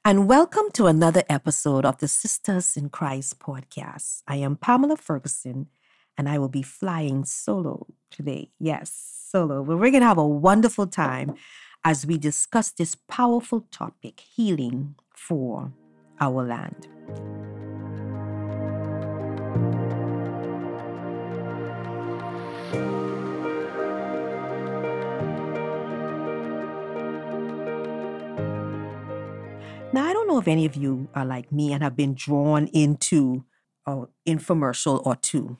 and welcome to another episode of the Sisters in Christ podcast. I am Pamela Ferguson, and I will be flying solo today. Yes, solo. But we're going to have a wonderful time as we discuss this powerful topic, healing for our land. Now, I don't know if any of you are like me and have been drawn into an infomercial or two.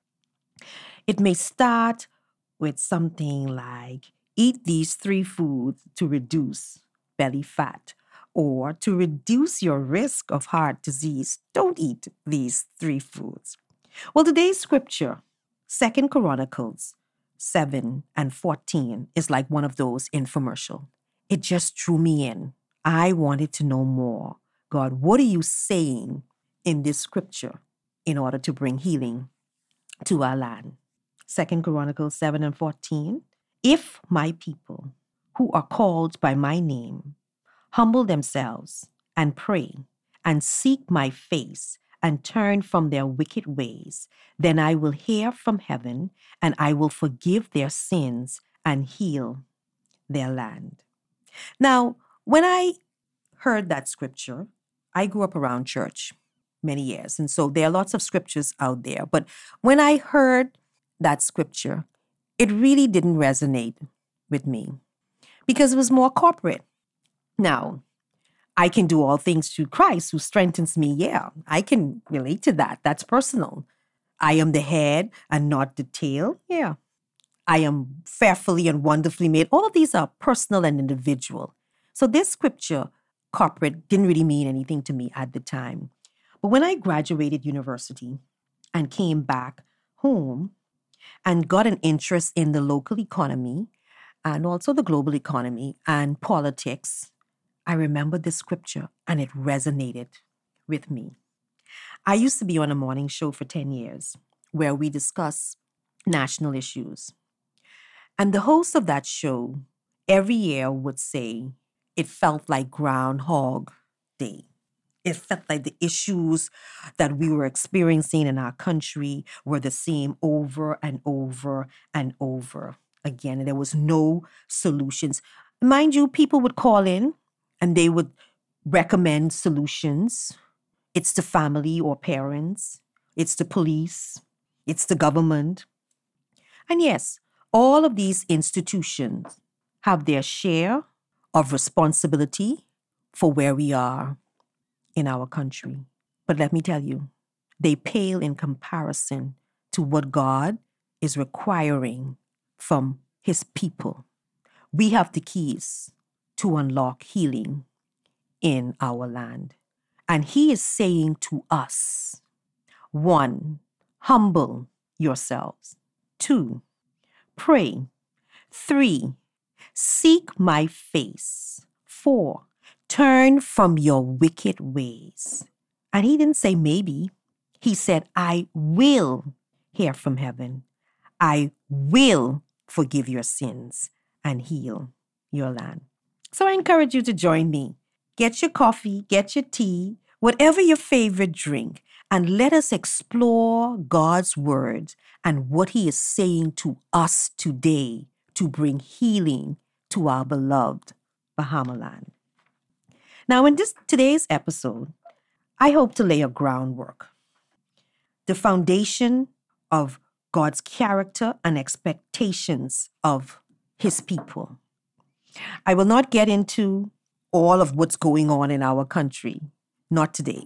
It may start with something like eat these three foods to reduce belly fat, or to reduce your risk of heart disease, don't eat these three foods. Well, today's scripture, Second Chronicles 7 and 14, is like one of those infomercial. It just drew me in. I wanted to know more. God, what are you saying in this scripture in order to bring healing to our land? Second Chronicles 7 and 14. If my people who are called by my name humble themselves and pray and seek my face and turn from their wicked ways, then I will hear from heaven and I will forgive their sins and heal their land. Now, when I heard that scripture, I grew up around church many years. And so there are lots of scriptures out there. But when I heard that scripture, it really didn't resonate with me because it was more corporate. Now, I can do all things through Christ who strengthens me. Yeah, I can relate to that. That's personal. I am the head and not the tail. Yeah. I am fearfully and wonderfully made. All of these are personal and individual. So this scripture, corporate, didn't really mean anything to me at the time. But when I graduated university and came back home and got an interest in the local economy and also the global economy and politics, I remember this scripture and it resonated with me. I used to be on a morning show for 10 years where we discuss national issues. And the host of that show every year would say it felt like Groundhog Day. It felt like the issues that we were experiencing in our country were the same over and over and over again. And there was no solutions. Mind you, people would call in and they would recommend solutions. It's the family or parents, it's the police, it's the government. And yes, all of these institutions have their share of responsibility for where we are in our country. But let me tell you, they pale in comparison to what God is requiring from his people. We have the keys to unlock healing in our land. And he is saying to us, 1, humble yourselves. 2, pray. 3, seek my face. 4, turn from your wicked ways. And he didn't say maybe. He said, I will hear from heaven. I will forgive your sins and heal your land. So I encourage you to join me. Get your coffee, get your tea, whatever your favorite drink, and let us explore God's word and what he is saying to us today to bring healing to our beloved Bahamaland. Now, in today's episode, I hope to lay a groundwork, the foundation of God's character and expectations of his people. I will not get into all of what's going on in our country, not today.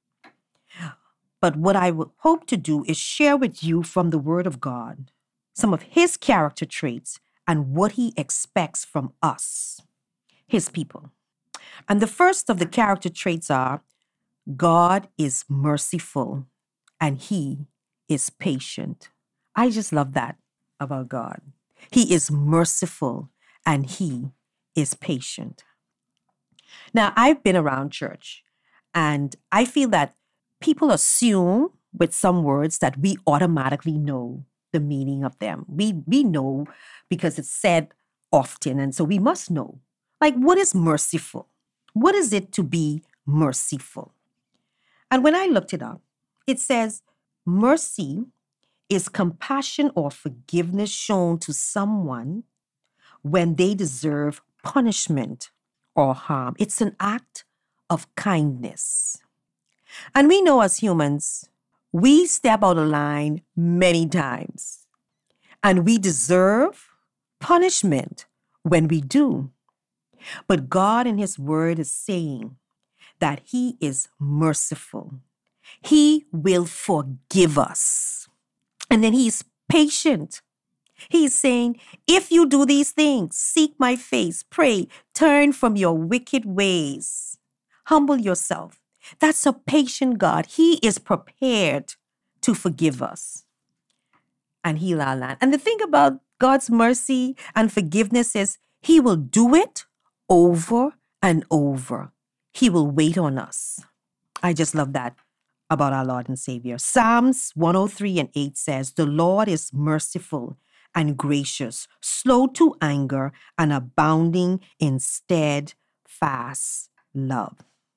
But what I would hope to do is share with you from the Word of God some of his character traits and what he expects from us, his people. And the first of the character traits are God is merciful and he is patient. I just love that about God. He is merciful and he is patient. Now, I've been around church and I feel that people assume with some words that we automatically know the meaning of them. We know because it's said often, and so we must know. Like, what is merciful? What is it to be merciful? And when I looked it up, it says mercy is compassion or forgiveness shown to someone when they deserve punishment or harm. It's an act of kindness. And we know as humans, we step out of line many times, and we deserve punishment when we do. But God in His Word is saying that He is merciful. He will forgive us. And then He's patient. He's saying, if you do these things, seek my face, pray, turn from your wicked ways, humble yourself. That's a patient God. He is prepared to forgive us and heal our land. And the thing about God's mercy and forgiveness is He will do it over and over. He will wait on us. I just love that about our Lord and Savior. Psalms 103:8 says, the Lord is merciful and gracious, slow to anger, and abounding in steadfast love.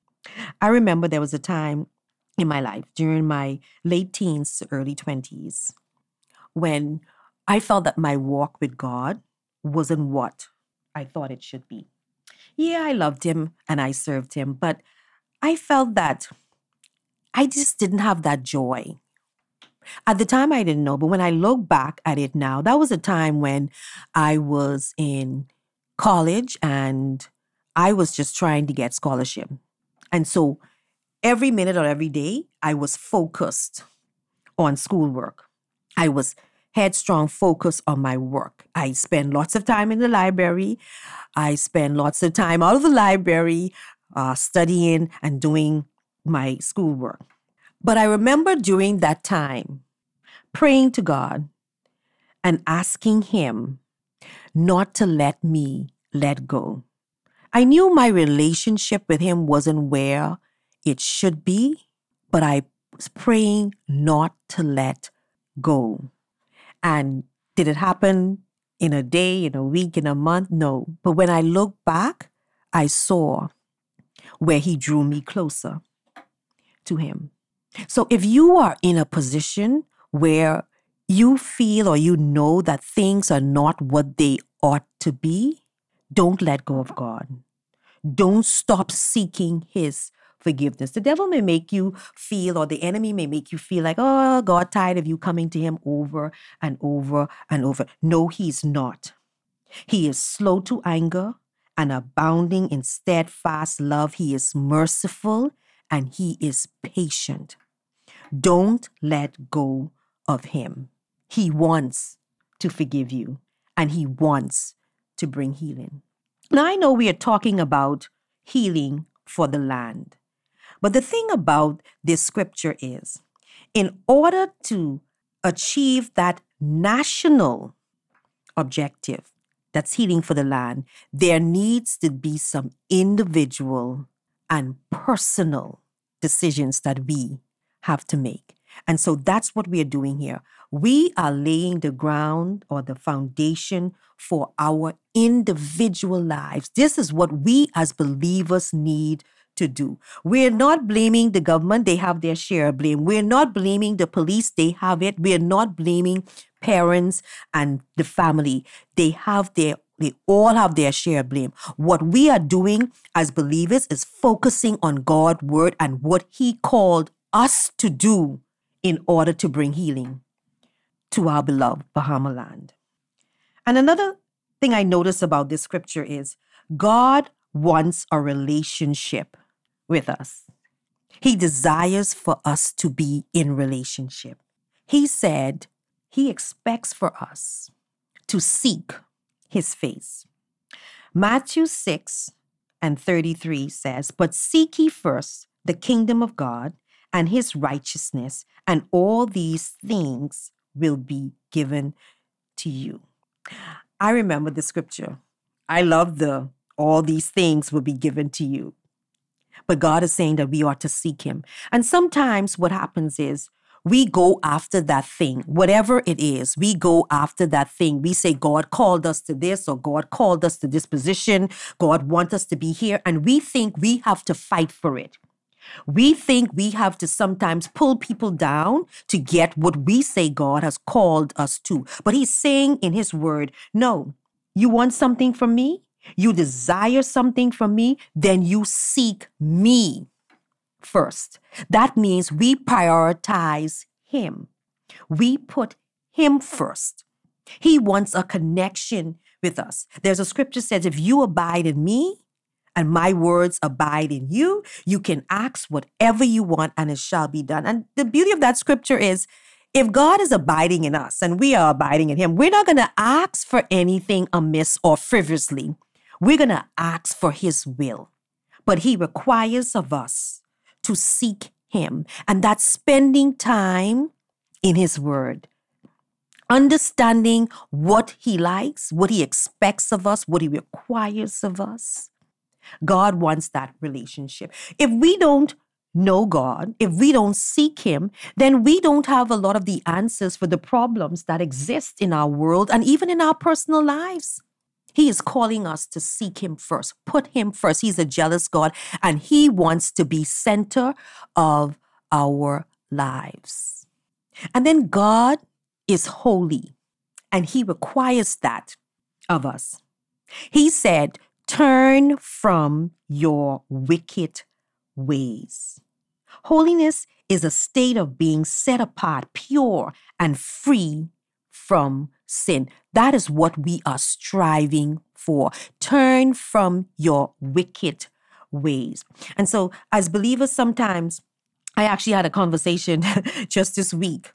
I remember there was a time in my life during my late teens to early 20s when I felt that my walk with God wasn't what I thought it should be. Yeah, I loved Him and I served Him, but I felt that I just didn't have that joy. At the time, I didn't know, but when I look back at it now, that was a time when I was in college and I was just trying to get scholarship. And so every minute or every day, I was focused on schoolwork. I was headstrong, focused on my work. I spent lots of time in the library. I spent lots of time out of the library studying and doing my schoolwork. But I remember during that time praying to God and asking Him not to let me let go. I knew my relationship with Him wasn't where it should be, but I was praying not to let go. And did it happen in a day, in a week, in a month? No. But when I look back, I saw where He drew me closer to Him. So if you are in a position where you feel or you know that things are not what they ought to be, don't let go of God. Don't stop seeking His forgiveness. The devil may make you feel, or the enemy may make you feel like, oh, God tired of you coming to Him over and over and over. No, He's not. He is slow to anger and abounding in steadfast love. He is merciful and He is patient. Don't let go of Him. He wants to forgive you and He wants to bring healing. Now, I know we are talking about healing for the land, but the thing about this scripture is, in order to achieve that national objective, that's healing for the land, there needs to be some individual and personal decisions that we have to make. And so that's what we are doing here. We are laying the ground or the foundation for our individual lives. This is what we as believers need to do. We're not blaming the government. They have their share of blame. We're not blaming the police. They have it. We're not blaming parents and the family. They all have their share of blame. What we are doing as believers is focusing on God's word and what He called us to do in order to bring healing to our beloved Bahama land. And another thing I notice about this scripture is God wants a relationship with us. He desires for us to be in relationship. He said He expects for us to seek His face. Matthew 6:33 says, but seek ye first the kingdom of God and His righteousness, and all these things will be given to you. I remember the scripture. I love all these things will be given to you. But God is saying that we ought to seek Him. And sometimes what happens is we go after that thing, whatever it is, we go after that thing. We say, God called us to this, or God called us to this position. God wants us to be here. And we think we have to fight for it. We think we have to sometimes pull people down to get what we say God has called us to. But he's saying in his word, no, you want something from me? You desire something from me? Then you seek me first. That means we prioritize him. We put him first. He wants a connection with us. There's a scripture that says, if you abide in me, and my words abide in you, you can ask whatever you want and it shall be done. And the beauty of that scripture is, if God is abiding in us and we are abiding in him, we're not going to ask for anything amiss or frivolously. We're going to ask for his will. But he requires of us to seek him. And that's spending time in his word, understanding what he likes, what he expects of us, what he requires of us. God wants that relationship. If we don't know God, if we don't seek him, then we don't have a lot of the answers for the problems that exist in our world and even in our personal lives. He is calling us to seek him first, put him first. He's a jealous God, and he wants to be center of our lives. And then God is holy, and he requires that of us. He said, turn from your wicked ways. Holiness is a state of being set apart, pure, and free from sin. That is what we are striving for. Turn from your wicked ways. And so, as believers, sometimes I actually had a conversation just this week,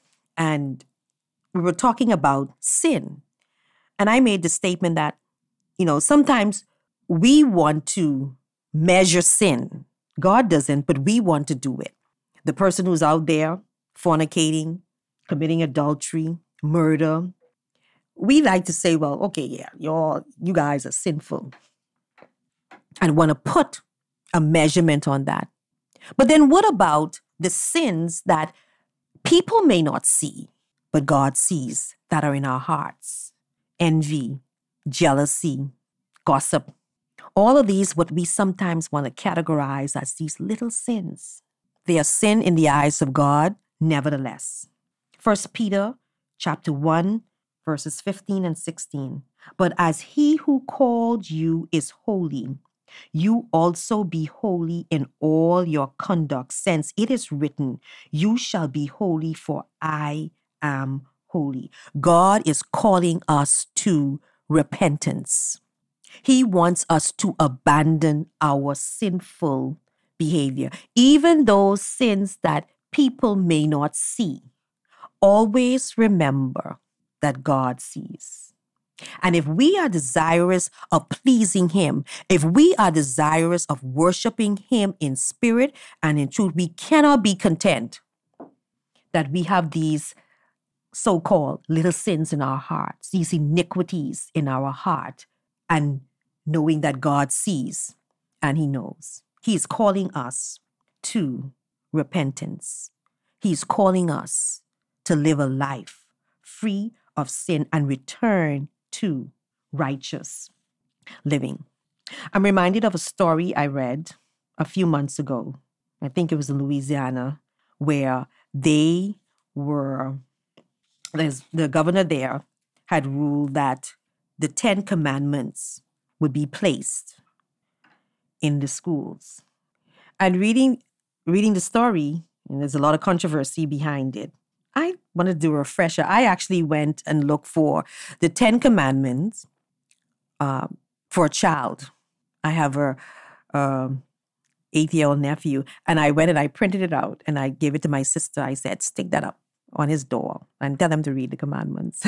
and we were talking about sin. And I made the statement that, sometimes we want to measure sin. God doesn't, but we want to do it. The person who's out there fornicating, committing adultery, murder, we like to say, well, okay, yeah, you guys are sinful, and want to put a measurement on that. But then what about the sins that people may not see, but God sees, that are in our hearts? Envy, jealousy, gossip. All of these, what we sometimes want to categorize as these little sins. They are sin in the eyes of God, nevertheless. 1 Peter chapter 1, verses 15 and 16. But as he who called you is holy, you also be holy in all your conduct, since it is written, you shall be holy, for I am holy. God is calling us to repentance. He wants us to abandon our sinful behavior, even those sins that people may not see. Always remember that God sees. And if we are desirous of pleasing him, if we are desirous of worshiping him in spirit and in truth, we cannot be content that we have these so-called little sins in our hearts, these iniquities in our heart, and knowing that God sees and he knows. He is calling us to repentance. He's calling us to live a life free of sin and return to righteous living. I'm reminded of a story I read a few months ago. I think it was in Louisiana, where the governor there had ruled that the 10 Commandments would be placed in the schools. And reading the story, and there's a lot of controversy behind it, I wanted to do a refresher. I actually went and looked for the 10 Commandments for a child. I have a 8-year-old nephew, and I went and I printed it out and I gave it to my sister. I said, stick that up on his door and tell him to read the commandments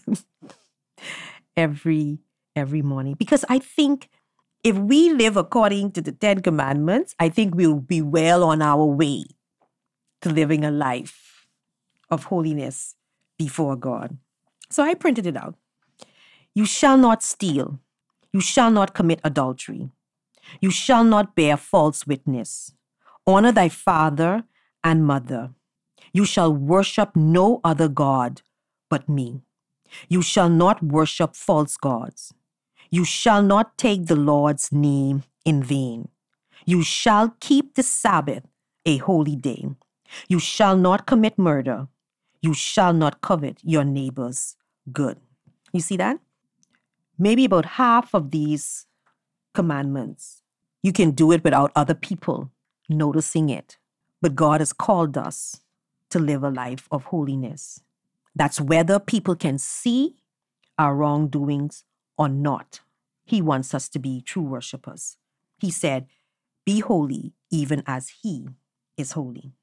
every morning. Because I think if we live according to the 10 Commandments, I think we'll be well on our way to living a life of holiness before God. So I printed it out. You shall not steal. You shall not commit adultery. You shall not bear false witness. Honor thy father and mother. You shall worship no other God but me. You shall not worship false gods. You shall not take the Lord's name in vain. You shall keep the Sabbath a holy day. You shall not commit murder. You shall not covet your neighbor's good. You see that? Maybe about half of these commandments, you can do it without other people noticing it. But God has called us to live a life of holiness. That's whether people can see our wrongdoings or not. He wants us to be true worshipers. He said, be holy even as he is holy.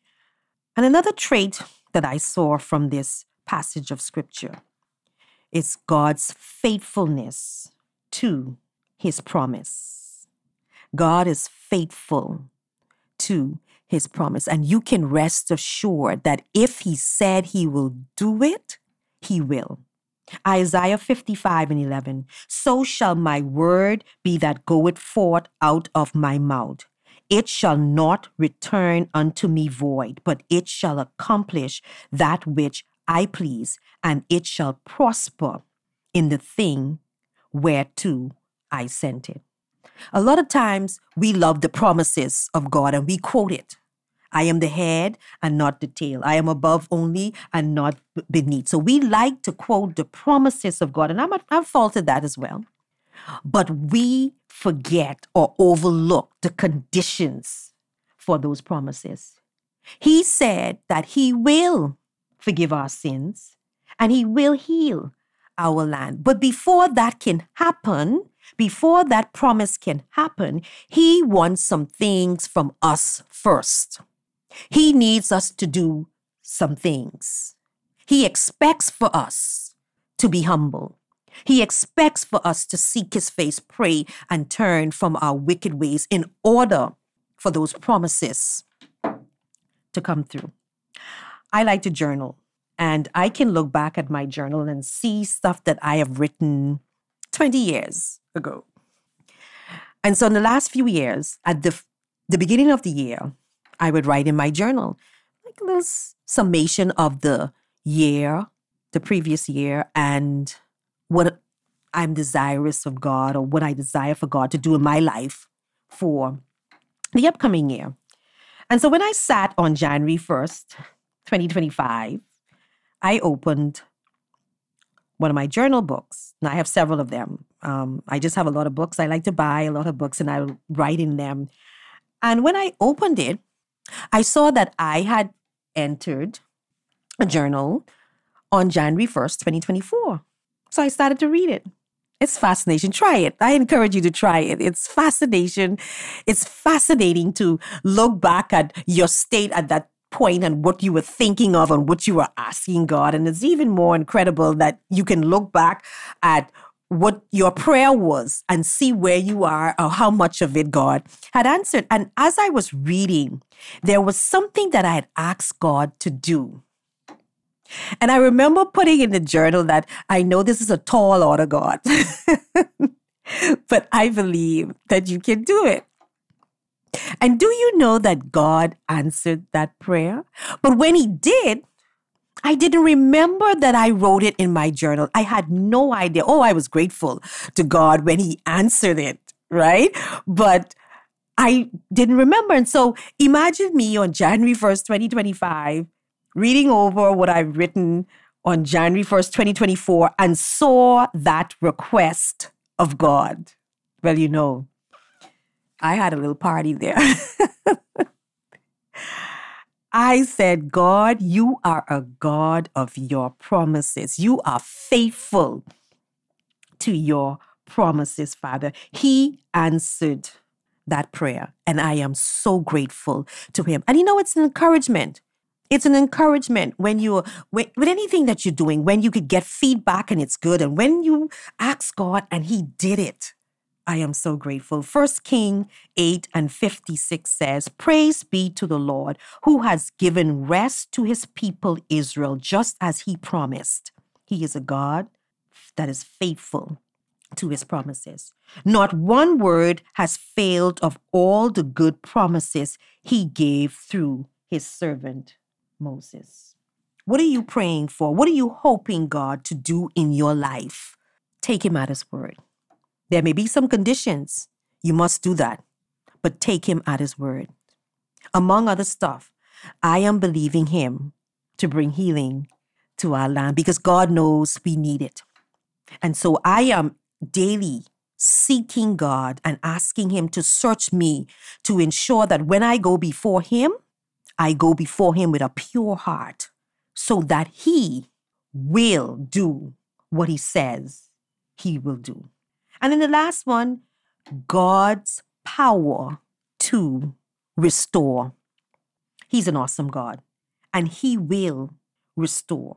And another trait that I saw from this passage of scripture is God's faithfulness to his promise. God is faithful to his promise. And you can rest assured that if he said he will do it, he will. Isaiah 55:11. So shall my word be that goeth forth out of my mouth. It shall not return unto me void, but it shall accomplish that which I please, and it shall prosper in the thing whereto I sent it. A lot of times we love the promises of God and we quote it. I am the head and not the tail. I am above only and not beneath. So we like to quote the promises of God, and I'm faulted that as well. But we forget or overlook the conditions for those promises. He said that he will forgive our sins and he will heal our land. But before that can happen, before that promise can happen, he wants some things from us first. He needs us to do some things. He expects for us to be humble. He expects for us to seek his face, pray, and turn from our wicked ways in order for those promises to come through. I like to journal, and I can look back at my journal and see stuff that I have written 20 years ago. And so in the last few years, at the beginning of the year, I would write in my journal like a little summation of the year, the previous year, and what I'm desirous of God or what I desire for God to do in my life for the upcoming year. And so when I sat on January 1st, 2025, I opened one of my journal books. Now I have several of them. I just have a lot of books. I like to buy a lot of books and I write in them. And when I opened it, I saw that I had entered a journal on January 1st, 2024. So I started to read it. It's fascinating. Try it. I encourage you to try it. It's fascination. It's fascinating to look back at your state at that point and what you were thinking of and what you were asking God. And it's even more incredible that you can look back at what your prayer was and see where you are or how much of it God had answered. And as I was reading, there was something that I had asked God to do. And I remember putting in the journal that I know this is a tall order, God, but I believe that you can do it. And do you know that God answered that prayer? But when he did, I didn't remember that I wrote it in my journal. I had no idea. Oh, I was grateful to God when he answered it, right? But I didn't remember. And so imagine me on January 1st, 2025, reading over what I've written on January 1st, 2024, and saw that request of God. Well, you know, I had a little party there. I said, God, you are a God of your promises. You are faithful to your promises, Father. He answered that prayer, and I am so grateful to him. And you know, it's an encouragement. It's an encouragement when you, with anything that you're doing, when you could get feedback and it's good, and when you ask God and he did it. I am so grateful. 1 Kings 8:56 says, praise be to the Lord who has given rest to his people Israel, just as he promised. He is a God that is faithful to his promises. Not one word has failed of all the good promises he gave through his servant Moses. What are you praying for? What are you hoping God to do in your life? Take him at his word. There may be some conditions. You must do that. But take him at his word. Among other stuff, I am believing him to bring healing to our land because God knows we need it. And so I am daily seeking God and asking him to search me to ensure that when I go before him with a pure heart so that he will do what he says he will do. And then the last one, God's power to restore. He's an awesome God, and he will restore.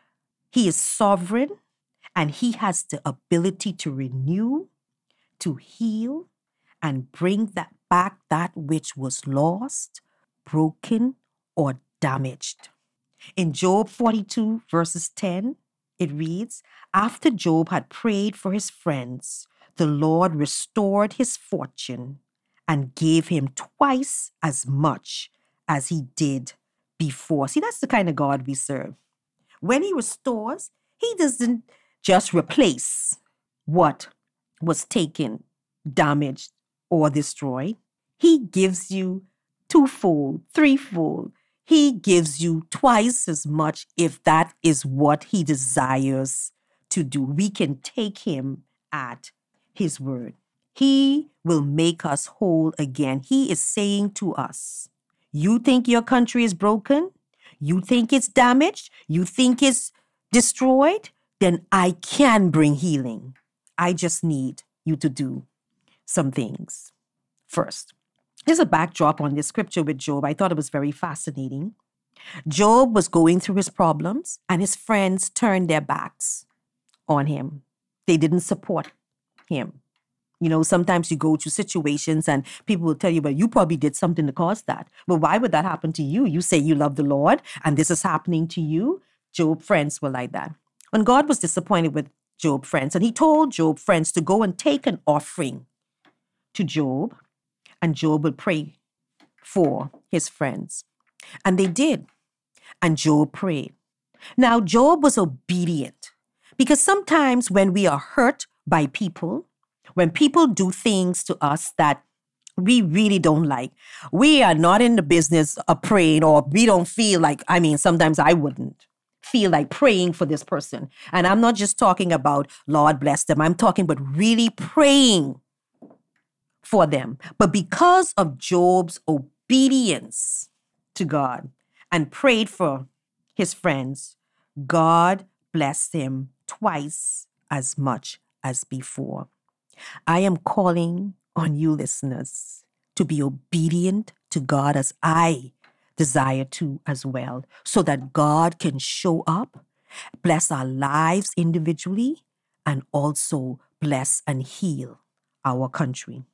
He is sovereign, and he has the ability to renew, to heal, and bring back that which was lost, broken, or damaged. In Job 42, verses 10, it reads, after Job had prayed for his friends, the Lord restored his fortune and gave him twice as much as he did before. See, that's the kind of God we serve. When he restores, he doesn't just replace what was taken, damaged, or destroyed. He gives you twofold, threefold. He gives you twice as much if that is what he desires to do. We can take him at his word. He will make us whole again. He is saying to us, you think your country is broken? You think it's damaged? You think it's destroyed? Then I can bring healing. I just need you to do some things. First, there's a backdrop on this scripture with Job. I thought it was very fascinating. Job was going through his problems, and his friends turned their backs on him. They didn't support him. You know, sometimes you go through situations and people will tell you, well, you probably did something to cause that. Well, why would that happen to you? You say you love the Lord and this is happening to you. Job's friends were like that. When God was disappointed with Job's friends, and he told Job's friends to go and take an offering to Job, and Job would pray for his friends. And they did. And Job prayed. Now, Job was obedient because sometimes when we are hurt by people, when people do things to us that we really don't like, we are not in the business of praying, or we don't feel like, sometimes I wouldn't feel like praying for this person. And I'm not just talking about, Lord bless them. I'm talking about really praying for them. But because of Job's obedience to God and prayed for his friends, God blessed him twice as much as before. I am calling on you, listeners, to be obedient to God as I desire to as well, so that God can show up, bless our lives individually, and also bless and heal our country.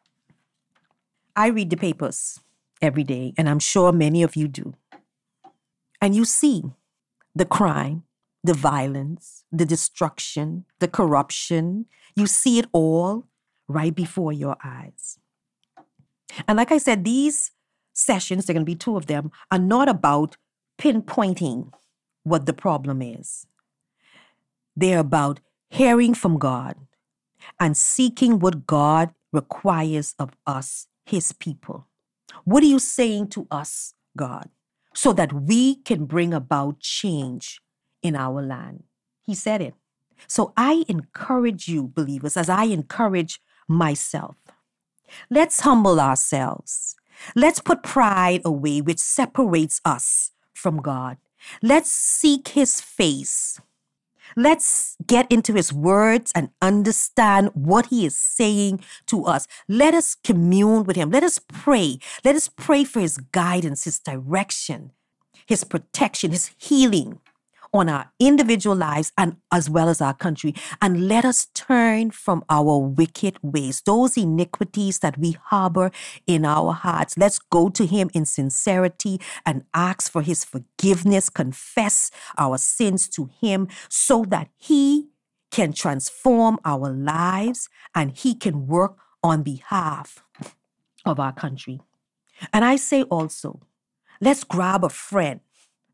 I read the papers every day, and I'm sure many of you do. And you see the crime, the violence, the destruction, the corruption. You see it all right before your eyes. And like I said, these sessions, there are going to be 2 of them, are not about pinpointing what the problem is. They're about hearing from God and seeking what God requires of us, his people. What are you saying to us, God, so that we can bring about change in our land? He said it. So I encourage you, believers, as I encourage myself. Let's humble ourselves. Let's put pride away, which separates us from God. Let's seek his face. Let's get into his words and understand what he is saying to us. Let us commune with him. Let us pray. Let us pray for his guidance, his direction, his protection, his healing on our individual lives and as well as our country. And let us turn from our wicked ways, those iniquities that we harbor in our hearts. Let's go to him in sincerity and ask for his forgiveness, confess our sins to him so that he can transform our lives and he can work on behalf of our country. And I say also, let's grab a friend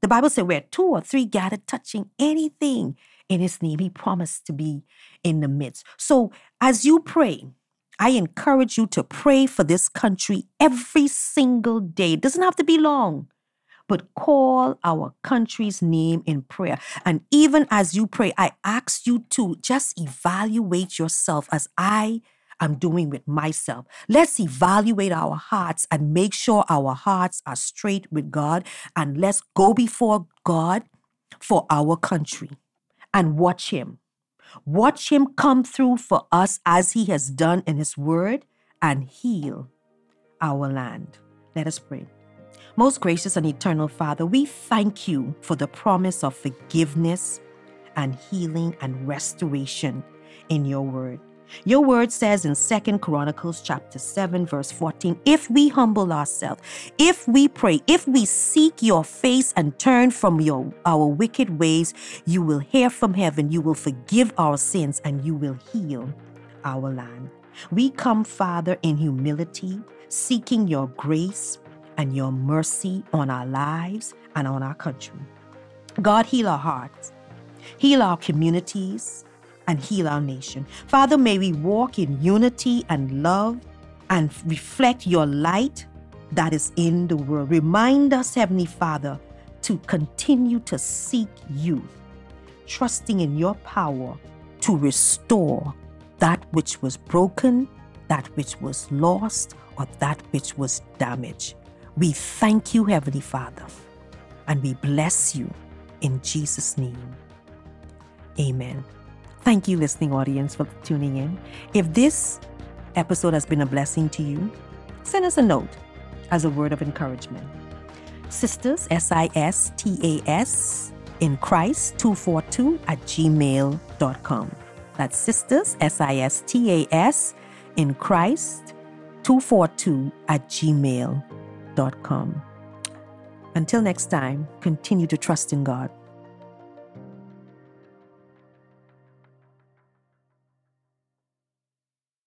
The Bible said where 2 or 3 gathered touching anything in his name, he promised to be in the midst. So as you pray, I encourage you to pray for this country every single day. It doesn't have to be long, but call our country's name in prayer. And even as you pray, I ask you to just evaluate yourself as I am doing with myself. Let's evaluate our hearts and make sure our hearts are straight with God. And let's go before God for our country and watch him. Watch him come through for us as he has done in his word and heal our land. Let us pray. Most gracious and eternal Father, we thank you for the promise of forgiveness and healing and restoration in your word. Your word says in 2 Chronicles chapter 7, verse 14, if we humble ourselves, if we pray, if we seek your face and turn from our wicked ways, you will hear from heaven, you will forgive our sins, and you will heal our land. We come, Father, in humility, seeking your grace and your mercy on our lives and on our country. God, heal our hearts, heal our communities, and heal our nation. Father, may we walk in unity and love and reflect your light that is in the world. Remind us, Heavenly Father, to continue to seek you, trusting in your power to restore that which was broken, that which was lost, or that which was damaged. We thank you, Heavenly Father, and we bless you in Jesus' name. Amen. Thank you, listening audience, for tuning in. If this episode has been a blessing to you, send us a note as a word of encouragement. Sisters, SISTAS, in Christ 242@gmail.com. That's sisters, SISTAS, in Christ 242@gmail.com. Until next time, continue to trust in God.